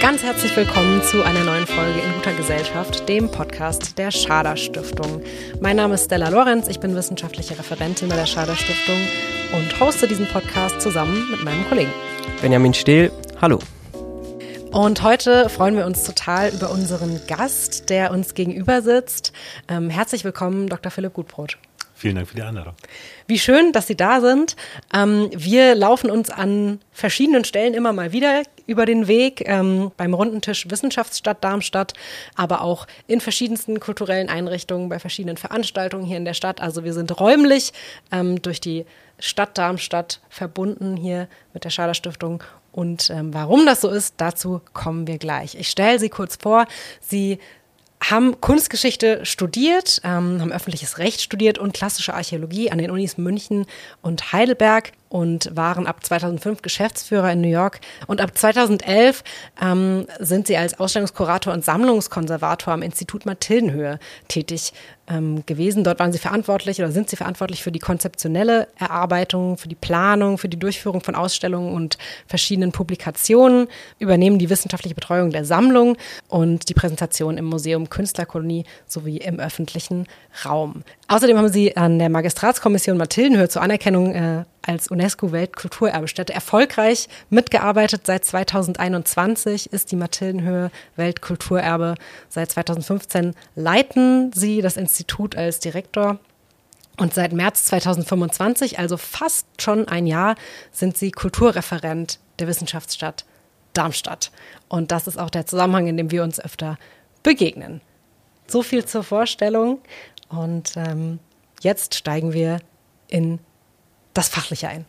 Ganz herzlich willkommen zu einer neuen Folge in guter Gesellschaft, dem Podcast der Schader Stiftung. Mein Name ist Stella Lorenz, ich bin wissenschaftliche Referentin bei der Schader Stiftung und hoste diesen Podcast zusammen mit meinem Kollegen Benjamin Stehl. Hallo. Und heute freuen wir uns total über unseren Gast, der uns gegenüber sitzt. Herzlich willkommen, Dr. Philipp Gutbrot. Vielen Dank für die Einladung. Wie schön, dass Sie da sind. Wir laufen uns an verschiedenen Stellen immer mal wieder über den Weg, beim Rundentisch Wissenschaftsstadt Darmstadt, aber auch in verschiedensten kulturellen Einrichtungen, bei verschiedenen Veranstaltungen hier in der Stadt. Also wir sind räumlich durch die Stadt Darmstadt verbunden hier mit der Schader Stiftung. Und warum das so ist, dazu kommen wir gleich. Ich stelle Sie kurz vor. Sie haben Kunstgeschichte studiert, haben öffentliches Recht studiert und klassische Archäologie an den Unis München und Heidelberg und waren ab 2005 Geschäftsführer in New York. Und ab 2011 sind sie als Ausstellungskurator und Sammlungskonservator am Institut Mathildenhöhe tätig gewesen. Dort waren sie verantwortlich oder sind sie verantwortlich für die konzeptionelle Erarbeitung, für die Planung, für die Durchführung von Ausstellungen und verschiedenen Publikationen, übernehmen die wissenschaftliche Betreuung der Sammlung und die Präsentation im Museum Künstlerkolonie sowie im öffentlichen Raum. Außerdem haben sie an der Magistratskommission Mathildenhöhe zur Anerkennung als UNESCO-Weltkulturerbestätte erfolgreich mitgearbeitet. Seit 2021 ist die Mathildenhöhe Weltkulturerbe. Seit 2015 leiten sie das Institut als Direktor. Und seit März 2025, also fast schon ein Jahr, sind sie Kulturreferent der Wissenschaftsstadt Darmstadt. Und das ist auch der Zusammenhang, in dem wir uns öfter begegnen. So viel zur Vorstellung. Und jetzt steigen wir in das Fachliche ein.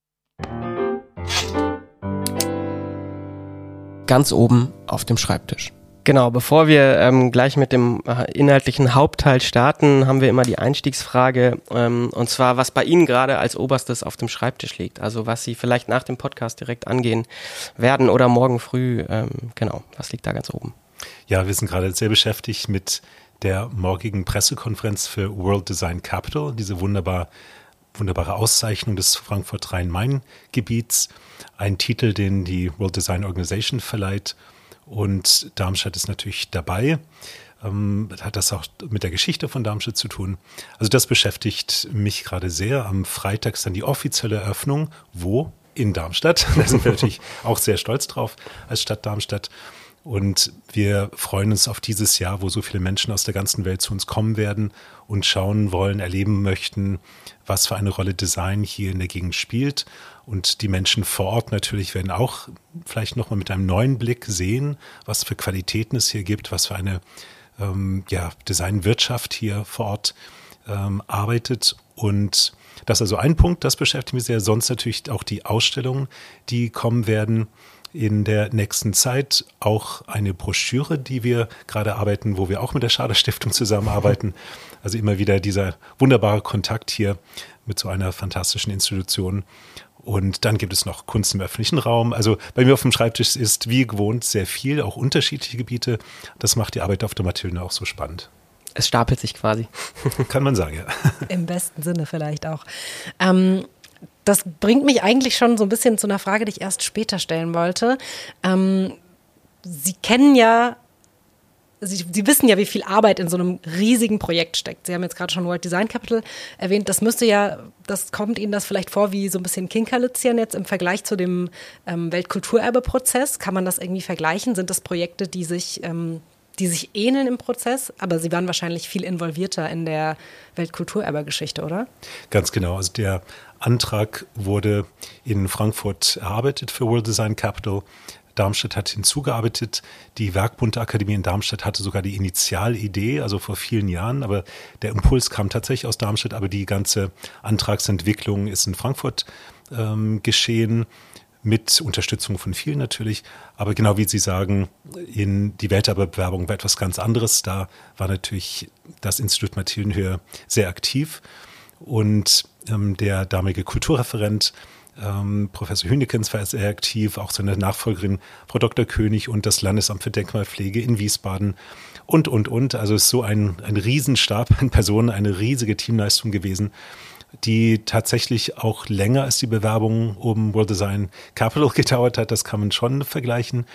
Ganz oben auf dem Schreibtisch. Genau, bevor wir gleich mit dem inhaltlichen Hauptteil starten, haben wir immer die Einstiegsfrage, und zwar, was bei Ihnen gerade als Oberstes auf dem Schreibtisch liegt. Also was Sie vielleicht nach dem Podcast direkt angehen werden oder morgen früh. Genau, was liegt da ganz oben? Ja, wir sind gerade sehr beschäftigt mit der morgigen Pressekonferenz für World Design Capital, diese wunderbare Auszeichnung des Frankfurt-Rhein-Main-Gebiets. Ein Titel, den die World Design Organization verleiht. Und Darmstadt ist natürlich dabei. Hat das auch mit der Geschichte von Darmstadt zu tun. Also das beschäftigt mich gerade sehr. Am Freitag ist dann die offizielle Eröffnung. Wo? In Darmstadt. Da sind wir natürlich auch sehr stolz drauf als Stadt Darmstadt. Und wir freuen uns auf dieses Jahr, wo so viele Menschen aus der ganzen Welt zu uns kommen werden und schauen wollen, erleben möchten, was für eine Rolle Design hier in der Gegend spielt. Und die Menschen vor Ort natürlich werden auch vielleicht nochmal mit einem neuen Blick sehen, was für Qualitäten es hier gibt, was für eine Designwirtschaft hier vor Ort arbeitet. Und das ist also ein Punkt, das beschäftigt mich sehr. Sonst natürlich auch die Ausstellungen, die kommen werden in der nächsten Zeit. Auch eine Broschüre, die wir gerade arbeiten, wo wir auch mit der Schader Stiftung zusammenarbeiten. Also immer wieder dieser wunderbare Kontakt hier mit so einer fantastischen Institution. Und dann gibt es noch Kunst im öffentlichen Raum. Also bei mir auf dem Schreibtisch ist wie gewohnt sehr viel, auch unterschiedliche Gebiete. Das macht die Arbeit auf der Mathildenhöhe auch so spannend. Es stapelt sich quasi. Kann man sagen, ja. Im besten Sinne vielleicht auch. Das bringt mich eigentlich schon so ein bisschen zu einer Frage, die ich erst später stellen wollte. Sie kennen ja, Sie wissen ja, wie viel Arbeit in so einem riesigen Projekt steckt. Sie haben jetzt gerade schon World Design Capital erwähnt. Kommt Ihnen das vielleicht vor wie so ein bisschen Kinkerlitzchen jetzt im Vergleich zu dem Weltkulturerbe-Prozess? Kann man das irgendwie vergleichen? Sind das Projekte, die sich ähneln im Prozess? Aber Sie waren wahrscheinlich viel involvierter in der Weltkulturerbe-Geschichte, oder? Ganz genau. Also der Antrag wurde in Frankfurt erarbeitet für World Design Capital. Darmstadt hat hinzugearbeitet. Die Werkbundakademie in Darmstadt hatte sogar die Initialidee, also vor vielen Jahren. Aber der Impuls kam tatsächlich aus Darmstadt. Aber die ganze Antragsentwicklung ist in Frankfurt geschehen, mit Unterstützung von vielen natürlich. Aber genau wie Sie sagen, in die Welterbe-Bewerbung war etwas ganz anderes. Da war natürlich das Institut Mathildenhöhe sehr aktiv. Und der damalige Kulturreferent Professor Hünekens war sehr aktiv, auch seine Nachfolgerin Frau Dr. König und das Landesamt für Denkmalpflege in Wiesbaden und. Also es ist so ein Riesenstab an Personen, eine riesige Teamleistung gewesen, die tatsächlich auch länger als die Bewerbung um World Design Capital gedauert hat. Das kann man schon vergleichen.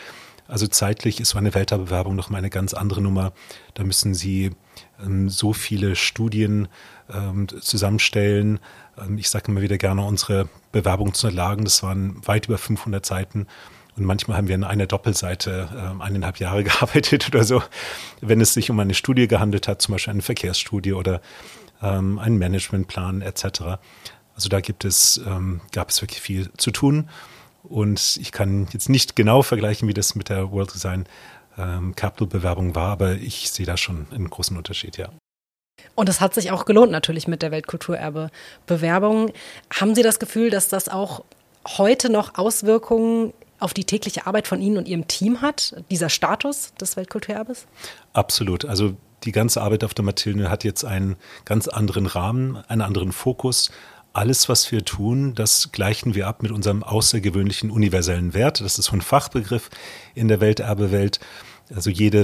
Also zeitlich ist so eine Welterbewerbung noch mal eine ganz andere Nummer. Da müssen Sie so viele Studien zusammenstellen. Ich sage immer wieder gerne, unsere Bewerbungsunterlagen, das waren weit über 500 Seiten. Und manchmal haben wir an einer Doppelseite 1,5 Jahre gearbeitet oder so, wenn es sich um eine Studie gehandelt hat, zum Beispiel eine Verkehrsstudie oder einen Managementplan etc. Also da gab es wirklich viel zu tun. Und ich kann jetzt nicht genau vergleichen, wie das mit der World Design Capital Bewerbung war, aber ich sehe da schon einen großen Unterschied, ja. Und es hat sich auch gelohnt natürlich mit der Weltkulturerbe-Bewerbung. Haben Sie das Gefühl, dass das auch heute noch Auswirkungen auf die tägliche Arbeit von Ihnen und Ihrem Team hat, dieser Status des Weltkulturerbes? Absolut. Also die ganze Arbeit auf der Mathilde hat jetzt einen ganz anderen Rahmen, einen anderen Fokus. Alles, was wir tun, das gleichen wir ab mit unserem außergewöhnlichen universellen Wert. Das ist so ein Fachbegriff in der Welterbewelt. Also jede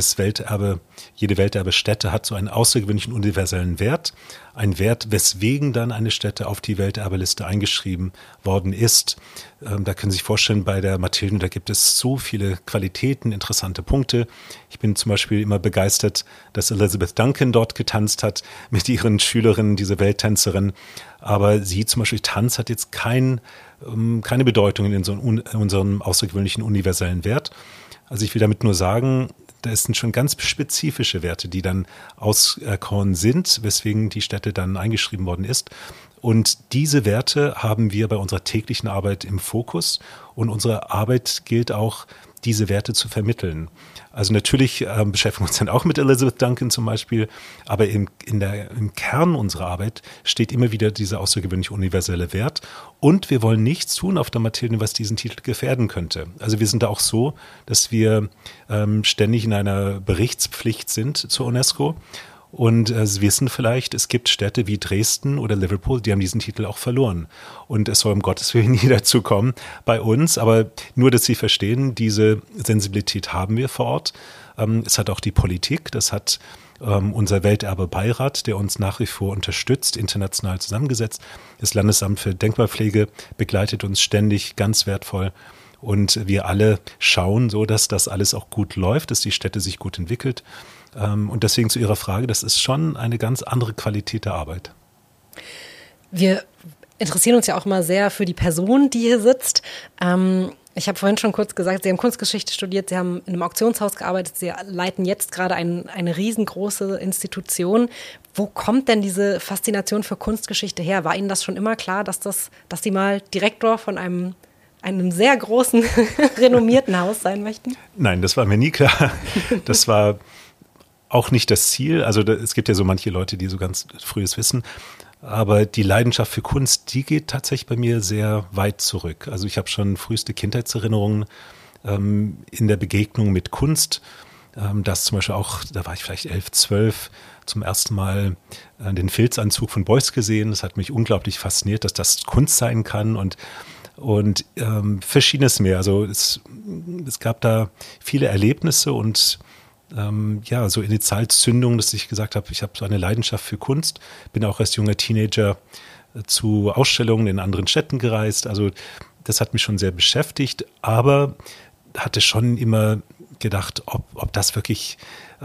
Welterbestätte hat so einen außergewöhnlichen universellen Wert. Ein Wert, weswegen dann eine Stätte auf die Welterbeliste eingeschrieben worden ist. Da können Sie sich vorstellen, bei der Mathilde, da gibt es so viele Qualitäten, interessante Punkte. Ich bin zum Beispiel immer begeistert, dass Elizabeth Duncan dort getanzt hat mit ihren Schülerinnen, diese Welttänzerin. Aber sie zum Beispiel, Tanz hat jetzt keine Bedeutung in unserem außergewöhnlichen universellen Wert. Also ich will damit nur sagen, da sind schon ganz spezifische Werte, die dann auserkoren sind, weswegen die Stätte dann eingeschrieben worden ist. Und diese Werte haben wir bei unserer täglichen Arbeit im Fokus. Und unsere Arbeit gilt auch, diese Werte zu vermitteln. Also natürlich beschäftigen wir uns dann auch mit Elizabeth Duncan zum Beispiel, aber im Kern unserer Arbeit steht immer wieder dieser außergewöhnliche universelle Wert. Und wir wollen nichts tun auf der Mathilde, was diesen Titel gefährden könnte. Also wir sind da auch so, dass wir ständig in einer Berichtspflicht sind zur UNESCO. Und Sie wissen vielleicht, es gibt Städte wie Dresden oder Liverpool, die haben diesen Titel auch verloren. Und es soll um Gottes Willen nie dazu kommen bei uns. Aber nur, dass Sie verstehen, diese Sensibilität haben wir vor Ort. Es hat auch die Politik, das hat unser Welterbebeirat, der uns nach wie vor unterstützt, international zusammengesetzt. Das Landesamt für Denkmalpflege begleitet uns ständig, ganz wertvoll. Und wir alle schauen so, dass das alles auch gut läuft, dass die Stätte sich gut entwickelt. Und deswegen zu Ihrer Frage, das ist schon eine ganz andere Qualität der Arbeit. Wir interessieren uns ja auch mal sehr für die Person, die hier sitzt. Ich habe vorhin schon kurz gesagt, Sie haben Kunstgeschichte studiert, Sie haben in einem Auktionshaus gearbeitet, Sie leiten jetzt gerade eine riesengroße Institution. Wo kommt denn diese Faszination für Kunstgeschichte her? War Ihnen das schon immer klar, dass Sie mal Direktor von einem sehr großen, renommierten Haus sein möchten? Nein, das war mir nie klar. Das war auch nicht das Ziel. Also es gibt ja so manche Leute, die so ganz frühes wissen. Aber die Leidenschaft für Kunst, die geht tatsächlich bei mir sehr weit zurück. Also ich habe schon früheste Kindheitserinnerungen in der Begegnung mit Kunst. Das zum Beispiel auch, da war ich vielleicht 11, 12, zum ersten Mal den Filzanzug von Beuys gesehen. Das hat mich unglaublich fasziniert, dass das Kunst sein kann und Verschiedenes mehr. Also es gab da viele Erlebnisse und so Initialzündung, dass ich gesagt habe, ich habe so eine Leidenschaft für Kunst, bin auch als junger Teenager zu Ausstellungen in anderen Städten gereist. Also das hat mich schon sehr beschäftigt, aber hatte schon immer gedacht, ob das wirklich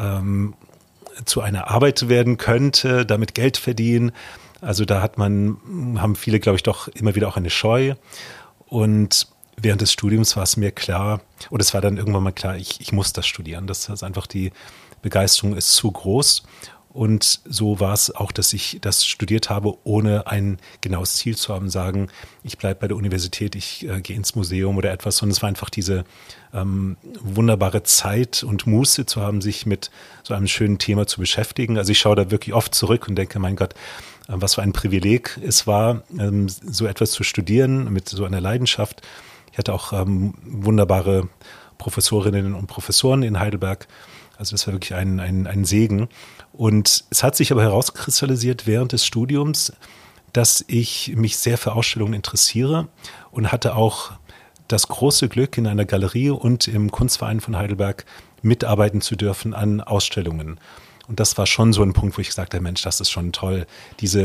zu einer Arbeit werden könnte, damit Geld verdienen. Also da haben viele, glaube ich, doch immer wieder auch eine Scheu. Und während des Studiums war es mir klar, oder es war dann irgendwann mal klar, ich muss das studieren. Das ist einfach, die Begeisterung ist zu groß. Und so war es auch, dass ich das studiert habe, ohne ein genaues Ziel zu haben, sagen, ich bleibe bei der Universität, ich gehe ins Museum oder etwas, sondern es war einfach diese wunderbare Zeit und Muße zu haben, sich mit so einem schönen Thema zu beschäftigen. Also ich schaue da wirklich oft zurück und denke, mein Gott, was für ein Privileg es war, so etwas zu studieren mit so einer Leidenschaft. Ich hatte auch wunderbare Professorinnen und Professoren in Heidelberg. Also das war wirklich ein Segen. Und es hat sich aber herauskristallisiert während des Studiums, dass ich mich sehr für Ausstellungen interessiere und hatte auch das große Glück, in einer Galerie und im Kunstverein von Heidelberg mitarbeiten zu dürfen an Ausstellungen. Und das war schon so ein Punkt, wo ich gesagt habe, Mensch, das ist schon toll, diese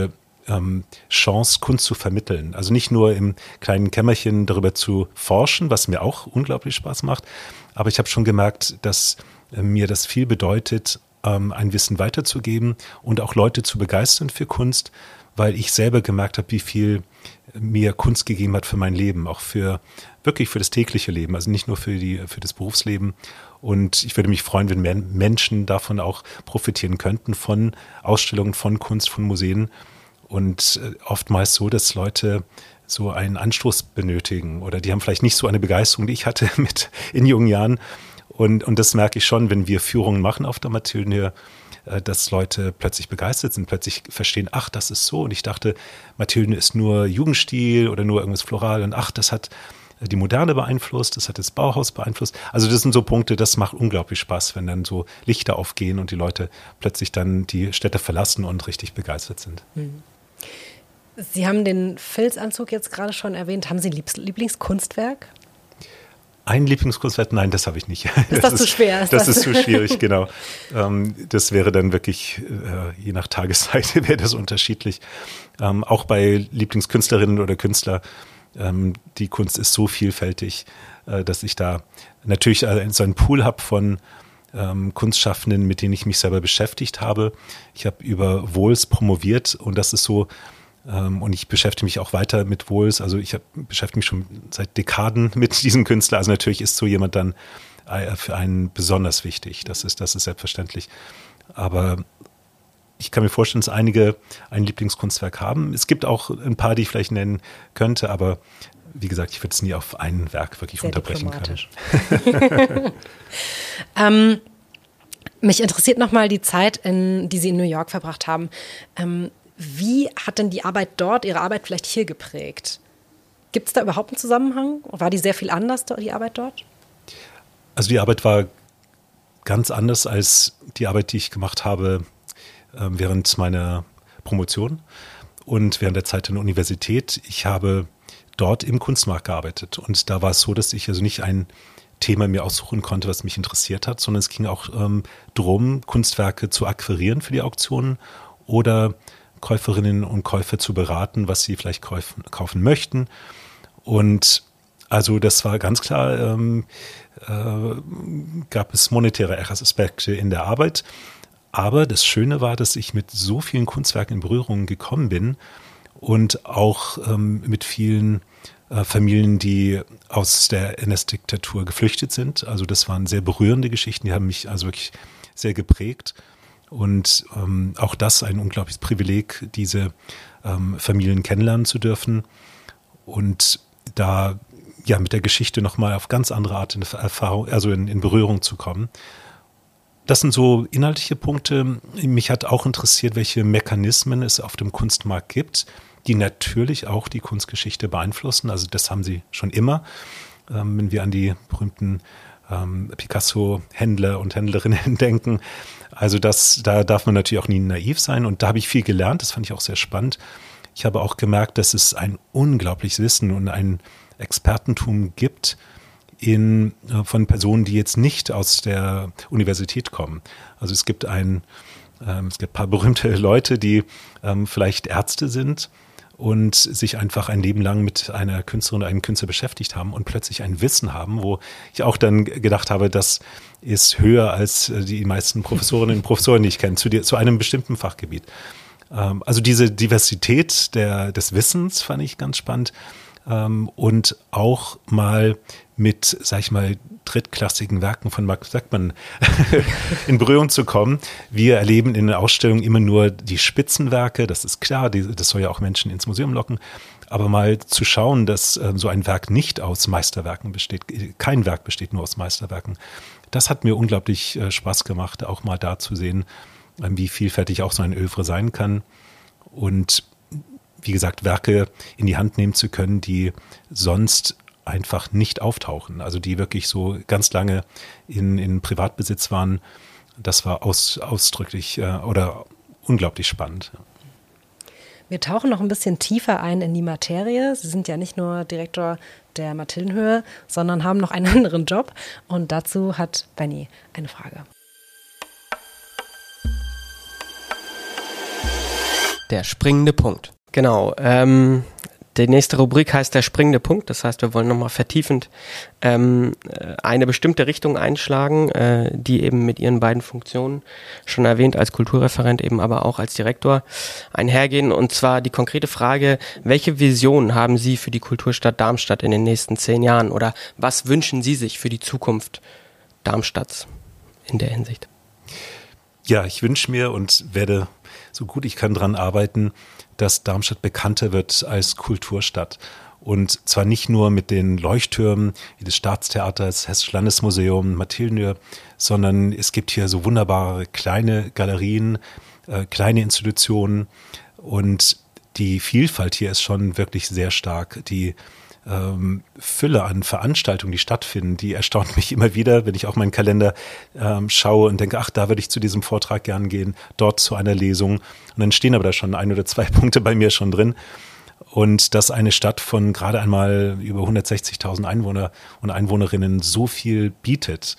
Chance, Kunst zu vermitteln. Also nicht nur im kleinen Kämmerchen darüber zu forschen, was mir auch unglaublich Spaß macht, aber ich habe schon gemerkt, dass mir das viel bedeutet, ein Wissen weiterzugeben und auch Leute zu begeistern für Kunst, weil ich selber gemerkt habe, wie viel mir Kunst gegeben hat für mein Leben, auch wirklich für das tägliche Leben, also nicht nur für das Berufsleben. Und ich würde mich freuen, wenn Menschen davon auch profitieren könnten, von Ausstellungen, von Kunst, von Museen. Und oftmals so, dass Leute so einen Anstoß benötigen oder die haben vielleicht nicht so eine Begeisterung, die ich hatte in jungen Jahren. Und das merke ich schon, wenn wir Führungen machen auf der Mathildenhöhe, dass Leute plötzlich begeistert sind, plötzlich verstehen, ach, das ist so. Und ich dachte, Mathildenhöhe ist nur Jugendstil oder nur irgendwas floral. Und ach, das hat die Moderne beeinflusst, das hat das Bauhaus beeinflusst. Also das sind so Punkte, das macht unglaublich Spaß, wenn dann so Lichter aufgehen und die Leute plötzlich dann die Städte verlassen und richtig begeistert sind. Sie haben den Filzanzug jetzt gerade schon erwähnt. Haben Sie ein Lieblingskunstwerk? Ein Lieblingskunstwerk? Nein, das habe ich nicht. Ist das zu schwer? Das ist zu schwierig, genau. Das wäre dann wirklich, je nach Tageszeit wäre das unterschiedlich. Auch bei Lieblingskünstlerinnen oder Künstler, die Kunst ist so vielfältig, dass ich da natürlich so einen Pool habe von Kunstschaffenden, mit denen ich mich selber beschäftigt habe. Ich habe über Wohls promoviert und das ist so, und ich beschäftige mich auch weiter mit Wohls. Also ich beschäftige mich schon seit Dekaden mit diesem Künstler. Also natürlich ist so jemand dann für einen besonders wichtig. Das ist selbstverständlich. Aber ich kann mir vorstellen, dass einige ein Lieblingskunstwerk haben. Es gibt auch ein paar, die ich vielleicht nennen könnte, aber wie gesagt, ich würde es nie auf ein Werk wirklich unterbrechen können. Mich interessiert nochmal die Zeit, die Sie in New York verbracht haben. Wie hat denn die Arbeit dort, Ihre Arbeit vielleicht hier geprägt? Gibt es da überhaupt einen Zusammenhang? War die sehr viel anders, die Arbeit dort? Also die Arbeit war ganz anders als die Arbeit, die ich gemacht habe während meiner Promotion und während der Zeit an der Universität. Ich habe dort im Kunstmarkt gearbeitet und da war es so, dass ich also nicht ein Thema mir aussuchen konnte, was mich interessiert hat, sondern es ging auch darum, Kunstwerke zu akquirieren für die Auktionen oder Käuferinnen und Käufer zu beraten, was sie vielleicht kaufen möchten. Und also das war ganz klar, gab es monetäre Aspekte in der Arbeit. Aber das Schöne war, dass ich mit so vielen Kunstwerken in Berührung gekommen bin und auch mit vielen Familien, die aus der NS-Diktatur geflüchtet sind. Also das waren sehr berührende Geschichten, die haben mich also wirklich sehr geprägt. Und auch das ein unglaubliches Privileg, diese Familien kennenlernen zu dürfen und da ja mit der Geschichte nochmal auf ganz andere Art in Erfahrung, also in Berührung zu kommen. Das sind so inhaltliche Punkte. Mich hat auch interessiert, welche Mechanismen es auf dem Kunstmarkt gibt, die natürlich auch die Kunstgeschichte beeinflussen. Also das haben sie schon immer. Wenn wir an die berühmten Picasso-Händler und Händlerinnen denken. Also da darf man natürlich auch nie naiv sein. Und da habe ich viel gelernt. Das fand ich auch sehr spannend. Ich habe auch gemerkt, dass es ein unglaubliches Wissen und ein Expertentum gibt von Personen, die jetzt nicht aus der Universität kommen. Also es gibt ein paar berühmte Leute, die vielleicht Ärzte sind und sich einfach ein Leben lang mit einer Künstlerin oder einem Künstler beschäftigt haben und plötzlich ein Wissen haben, wo ich auch dann gedacht habe, das ist höher als die meisten Professorinnen und Professoren, die ich kenne, zu einem bestimmten Fachgebiet. Also diese Diversität des Wissens fand ich ganz spannend und auch mal mit, sag ich mal, drittklassigen Werken von Max Beckmann in Berührung zu kommen. Wir erleben in der Ausstellung immer nur die Spitzenwerke, das ist klar, das soll ja auch Menschen ins Museum locken, aber mal zu schauen, dass so ein Werk nicht aus Meisterwerken besteht, kein Werk besteht nur aus Meisterwerken, das hat mir unglaublich Spaß gemacht, auch mal da zu sehen, wie vielfältig auch so ein Œuvre sein kann und wie gesagt, Werke in die Hand nehmen zu können, die sonst einfach nicht auftauchen, also die wirklich so ganz lange in Privatbesitz waren. Das war ausdrücklich oder unglaublich spannend. Wir tauchen noch ein bisschen tiefer ein in die Materie. Sie sind ja nicht nur Direktor der Mathildenhöhe, sondern haben noch einen anderen Job. Und dazu hat Benny eine Frage. Der springende Punkt. Genau, die nächste Rubrik heißt der springende Punkt. Das heißt, wir wollen nochmal vertiefend eine bestimmte Richtung einschlagen, die eben mit Ihren beiden Funktionen, schon erwähnt als Kulturreferent, eben aber auch als Direktor, einhergehen. Und zwar die konkrete Frage, welche Vision haben Sie für die Kulturstadt Darmstadt in den nächsten 10 Jahren? Oder was wünschen Sie sich für die Zukunft Darmstadts in der Hinsicht? Ja, ich wünsche mir und werde so gut ich kann daran arbeiten, dass Darmstadt bekannter wird als Kulturstadt. Und zwar nicht nur mit den Leuchttürmen wie das Staatstheaters, Hessisches Landesmuseum, Mathildenhöhe, sondern es gibt hier so wunderbare kleine Galerien, kleine Institutionen und die Vielfalt hier ist schon wirklich sehr stark. Die Fülle an Veranstaltungen, die stattfinden, die erstaunt mich immer wieder, wenn ich auf meinen Kalender schaue und denke, ach, da würde ich zu diesem Vortrag gern gehen, dort zu einer Lesung. Und dann stehen aber da schon 1 oder 2 Punkte bei mir schon drin. Und dass eine Stadt von gerade einmal über 160.000 Einwohner und Einwohnerinnen so viel bietet,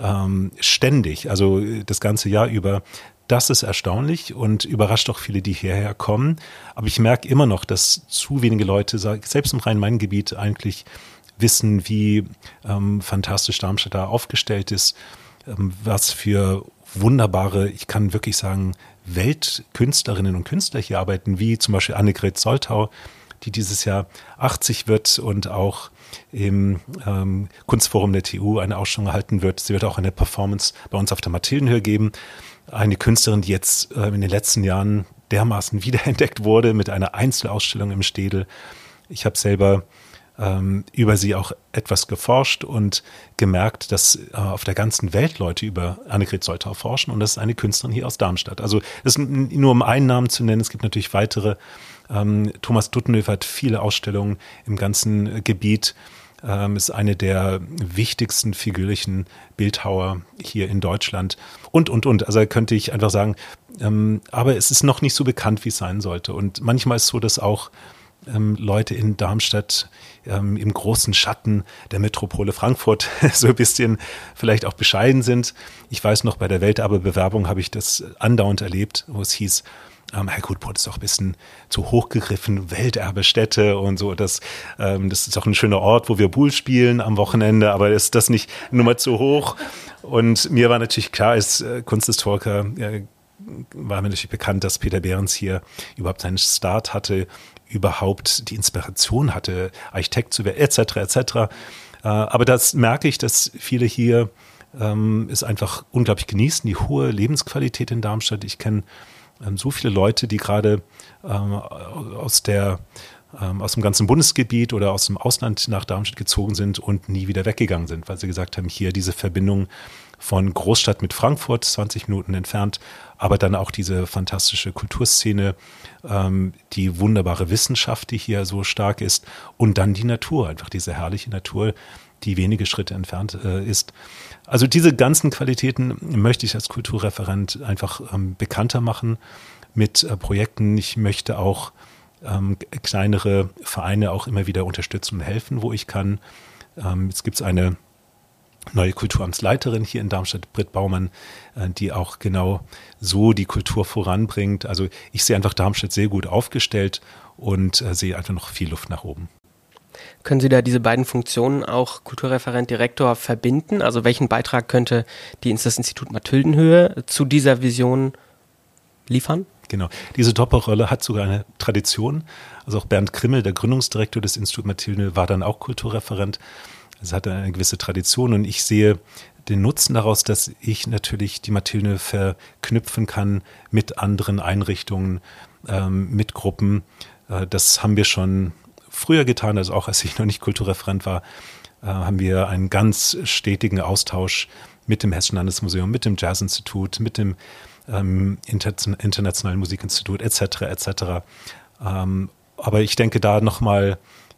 ständig, also das ganze Jahr über, das ist erstaunlich und überrascht auch viele, die hierher kommen. Aber ich merke immer noch, dass zu wenige Leute, selbst im Rhein-Main-Gebiet, eigentlich wissen, wie fantastisch Darmstadt da aufgestellt ist, was für wunderbare, ich kann wirklich sagen, Weltkünstlerinnen und Künstler hier arbeiten, wie zum Beispiel Annegret Soltau, die dieses Jahr 80 wird und auch im Kunstforum der TU eine Ausstellung erhalten wird. Sie wird auch eine Performance bei uns auf der Mathildenhöhe geben. Eine Künstlerin, die jetzt in den letzten Jahren dermaßen wiederentdeckt wurde mit einer Einzelausstellung im Städel. Ich habe selber über sie auch etwas geforscht und gemerkt, dass auf der ganzen Welt Leute über Annegret Soltau forschen und das ist eine Künstlerin hier aus Darmstadt. Also das ist nur um einen Namen zu nennen, es gibt natürlich weitere. Thomas Duttenhöfer hat viele Ausstellungen im ganzen Gebiet, ist eine der wichtigsten figürlichen Bildhauer hier in Deutschland und. Also könnte ich einfach sagen, aber es ist noch nicht so bekannt, wie es sein sollte. Und manchmal ist es so, dass auch Leute in Darmstadt im großen Schatten der Metropole Frankfurt so ein bisschen vielleicht auch bescheiden sind. Ich weiß noch, bei der Welterbe-Bewerbung habe ich das andauernd erlebt, wo es hieß, Herr Gutbrot ist doch ein bisschen zu hoch gegriffen, Welterbestätte und so. Das ist doch ein schöner Ort, wo wir Bull spielen am Wochenende, aber ist das nicht nur mal zu hoch? Und mir war natürlich klar, als Kunsthistoriker war mir natürlich bekannt, dass Peter Behrens hier überhaupt seinen Start hatte, überhaupt die Inspiration hatte, Architekt zu werden, etc. Aber das merke ich, dass viele hier es einfach unglaublich genießen, die hohe Lebensqualität in Darmstadt. Ich kenne so viele Leute, die gerade aus dem ganzen Bundesgebiet oder aus dem Ausland nach Darmstadt gezogen sind und nie wieder weggegangen sind, weil sie gesagt haben, hier diese Verbindung von Großstadt mit Frankfurt, 20 Minuten entfernt, aber dann auch diese fantastische Kulturszene, die wunderbare Wissenschaft, die hier so stark ist und dann die Natur, einfach diese herrliche Natur, die wenige Schritte entfernt ist. Also diese ganzen Qualitäten möchte ich als Kulturreferent einfach bekannter machen mit Projekten. Ich möchte auch kleinere Vereine auch immer wieder unterstützen und helfen, wo ich kann. Jetzt gibt es eine neue Kulturamtsleiterin hier in Darmstadt, Britt Baumann, die auch genau so die Kultur voranbringt. Also ich sehe einfach Darmstadt sehr gut aufgestellt und sehe einfach noch viel Luft nach oben. Können Sie da diese beiden Funktionen auch Kulturreferent, Direktor verbinden? Also welchen Beitrag könnte das Institut Mathildenhöhe zu dieser Vision liefern? Genau. Diese Doppelrolle hat sogar eine Tradition. Also auch Bernd Krimmel, der Gründungsdirektor des Instituts Mathildenhöhe, war dann auch Kulturreferent. Es hat eine gewisse Tradition und ich sehe den Nutzen daraus, dass ich natürlich die Mathildenhöhe verknüpfen kann mit anderen Einrichtungen, mit Gruppen. Das haben wir schon früher getan, also auch als ich noch nicht Kulturreferent war, haben wir einen ganz stetigen Austausch mit dem Hessischen Landesmuseum, mit dem Jazzinstitut, mit dem Internationalen Musikinstitut etc. Aber ich denke da nochmal,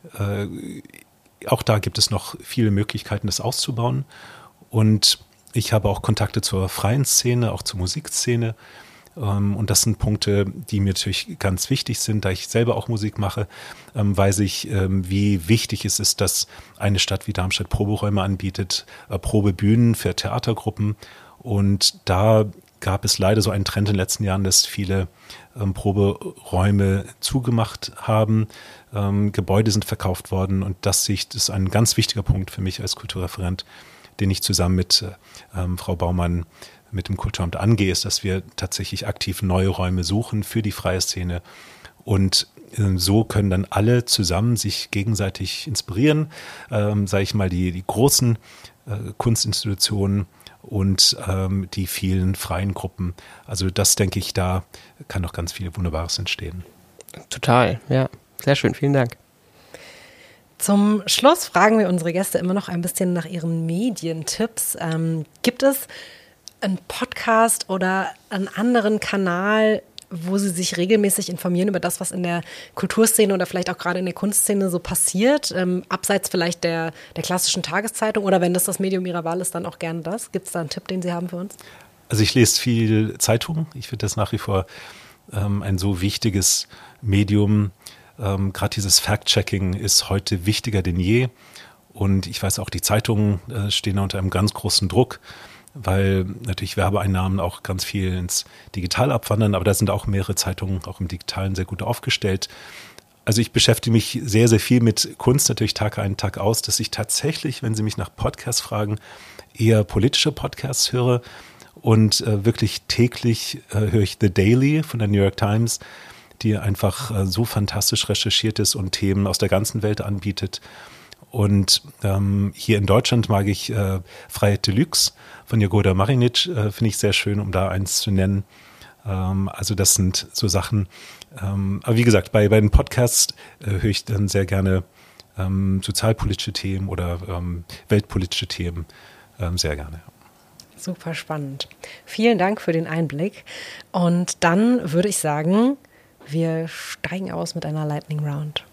auch da gibt es noch viele Möglichkeiten, das auszubauen. Und ich habe auch Kontakte zur freien Szene, auch zur Musikszene. Und das sind Punkte, die mir natürlich ganz wichtig sind, da ich selber auch Musik mache, weiß ich, wie wichtig es ist, dass eine Stadt wie Darmstadt Proberäume anbietet, Probebühnen für Theatergruppen. Und da gab es leider so einen Trend in den letzten Jahren, dass viele Proberäume zugemacht haben. Gebäude sind verkauft worden und das ist ein ganz wichtiger Punkt für mich als Kulturreferent, den ich zusammen mit Frau Baumann mit dem Kulturamt angehe, ist, dass wir tatsächlich aktiv neue Räume suchen für die freie Szene. Und so können dann alle zusammen sich gegenseitig inspirieren, sage ich mal, die großen Kunstinstitutionen und die vielen freien Gruppen. Also das, denke ich, da kann noch ganz viel Wunderbares entstehen. Total, ja. Sehr schön, vielen Dank. Zum Schluss fragen wir unsere Gäste immer noch ein bisschen nach ihren Medientipps. Gibt es einen Podcast oder einen anderen Kanal, wo Sie sich regelmäßig informieren über das, was in der Kulturszene oder vielleicht auch gerade in der Kunstszene so passiert, abseits vielleicht der klassischen Tageszeitung oder wenn das Medium Ihrer Wahl ist, dann auch gerne das? Gibt es da einen Tipp, den Sie haben für uns? Also ich lese viel Zeitungen. Ich finde das nach wie vor ein so wichtiges Medium. Gerade dieses Fact-Checking ist heute wichtiger denn je. Und ich weiß auch, die Zeitungen stehen unter einem ganz großen Druck, weil natürlich Werbeeinnahmen auch ganz viel ins Digital abwandern, aber da sind auch mehrere Zeitungen auch im Digitalen sehr gut aufgestellt. Also ich beschäftige mich sehr, sehr viel mit Kunst, natürlich Tag ein, Tag aus, dass ich tatsächlich, wenn Sie mich nach Podcasts fragen, eher politische Podcasts höre und wirklich täglich höre ich The Daily von der New York Times, die einfach so fantastisch recherchiert ist und Themen aus der ganzen Welt anbietet. Und hier in Deutschland mag ich Freiheit Deluxe von Jagoda Marinic, finde ich sehr schön, um da eins zu nennen. Also das sind so Sachen. Aber wie gesagt, bei den Podcasts höre ich dann sehr gerne sozialpolitische Themen oder weltpolitische Themen sehr gerne. Super spannend. Vielen Dank für den Einblick. Und dann würde ich sagen, wir steigen aus mit einer Lightning Round.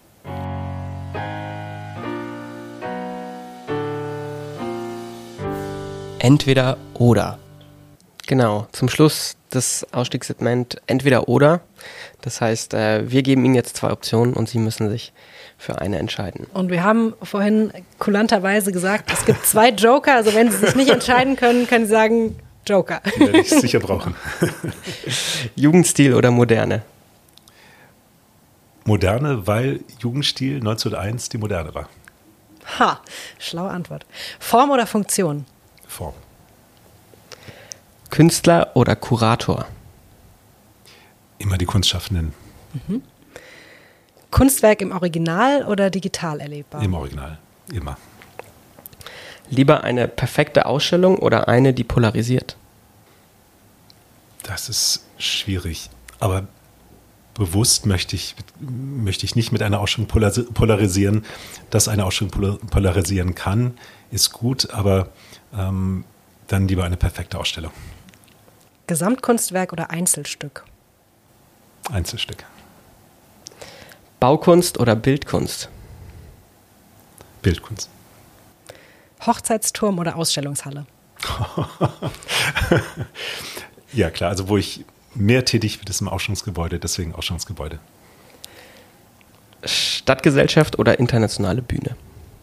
Entweder oder. Genau, zum Schluss das Ausstiegssegment entweder oder. Das heißt, wir geben Ihnen jetzt 2 Optionen und Sie müssen sich für eine entscheiden. Und wir haben vorhin kulanterweise gesagt, es gibt 2 Joker. Also wenn Sie sich nicht entscheiden können, können Sie sagen Joker. Die werde ich sicher brauchen. Jugendstil oder Moderne? Moderne, weil Jugendstil 1901 die Moderne war. Ha, schlaue Antwort. Form oder Funktion? Form. Künstler oder Kurator? Immer die Kunstschaffenden. Mhm. Kunstwerk im Original oder digital erlebbar? Im Original, immer. Lieber eine perfekte Ausstellung oder eine, die polarisiert? Das ist schwierig, aber bewusst möchte ich nicht mit einer Ausstellung polarisieren. Dass eine Ausstellung polarisieren kann, ist gut, aber dann lieber eine perfekte Ausstellung. Gesamtkunstwerk oder Einzelstück? Einzelstück. Baukunst oder Bildkunst? Bildkunst. Hochzeitsturm oder Ausstellungshalle? Ja klar, also wo ich mehr tätig bin, ist im Ausstellungsgebäude, deswegen Ausstellungsgebäude. Stadtgesellschaft oder internationale Bühne?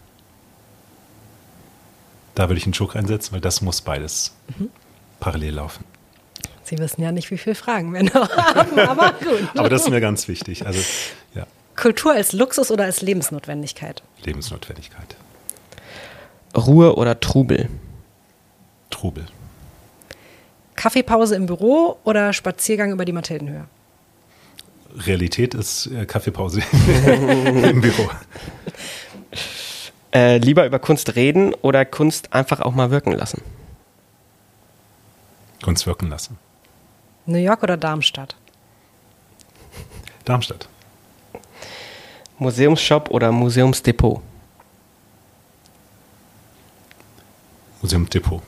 Da würde ich einen Joker einsetzen, weil das muss beides parallel laufen. Sie wissen ja nicht, wie viele Fragen wir noch haben, aber gut. Aber das ist mir ganz wichtig. Also, ja. Kultur als Luxus oder als Lebensnotwendigkeit? Lebensnotwendigkeit. Ruhe oder Trubel? Trubel. Kaffeepause im Büro oder Spaziergang über die Mathildenhöhe? Realität ist Kaffeepause im Büro. Lieber über Kunst reden oder Kunst einfach auch mal wirken lassen? Kunst wirken lassen. New York oder Darmstadt? Darmstadt. Museumsshop oder Museumsdepot? Museumsdepot.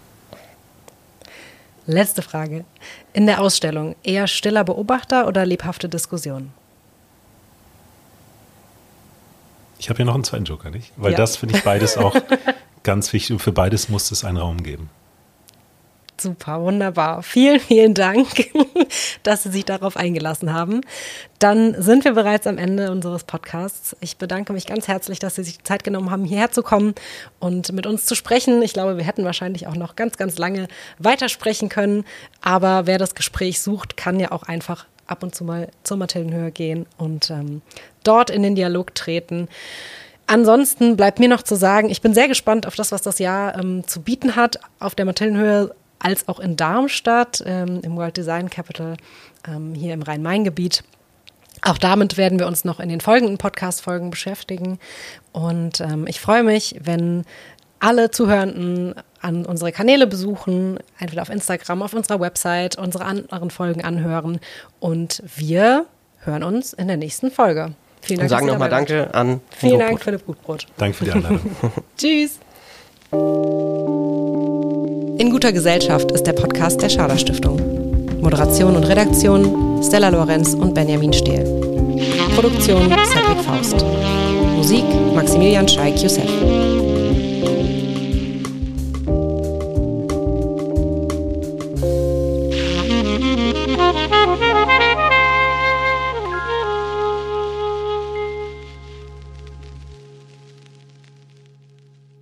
Letzte Frage. In der Ausstellung eher stiller Beobachter oder lebhafte Diskussion? Ich habe hier noch einen zweiten Joker, nicht? Weil ja. Das finde ich beides auch ganz wichtig und für beides muss es einen Raum geben. Super, wunderbar. Vielen, vielen Dank, dass Sie sich darauf eingelassen haben. Dann sind wir bereits am Ende unseres Podcasts. Ich bedanke mich ganz herzlich, dass Sie sich die Zeit genommen haben, hierher zu kommen und mit uns zu sprechen. Ich glaube, wir hätten wahrscheinlich auch noch ganz, ganz lange weitersprechen können. Aber wer das Gespräch sucht, kann ja auch einfach ab und zu mal zur Mathildenhöhe gehen und dort in den Dialog treten. Ansonsten bleibt mir noch zu sagen, ich bin sehr gespannt auf das, was das Jahr zu bieten hat auf der Mathildenhöhe, als auch in Darmstadt, im World Design Capital, hier im Rhein-Main-Gebiet. Auch damit werden wir uns noch in den folgenden Podcast-Folgen beschäftigen. Und ich freue mich, wenn alle Zuhörenden an unsere Kanäle besuchen, entweder auf Instagram, auf unserer Website, unsere anderen Folgen anhören. Und wir hören uns in der nächsten Folge. Vielen Dank. Und sagen nochmal Danke an Vielen Dank, Philipp Gutbrot. Danke für die Einladung. Tschüss. In guter Gesellschaft ist der Podcast der Schader Stiftung. Moderation und Redaktion Stella Lorenz und Benjamin Stehl. Produktion Cedric Faust. Musik Maximilian Scheik-Youssef.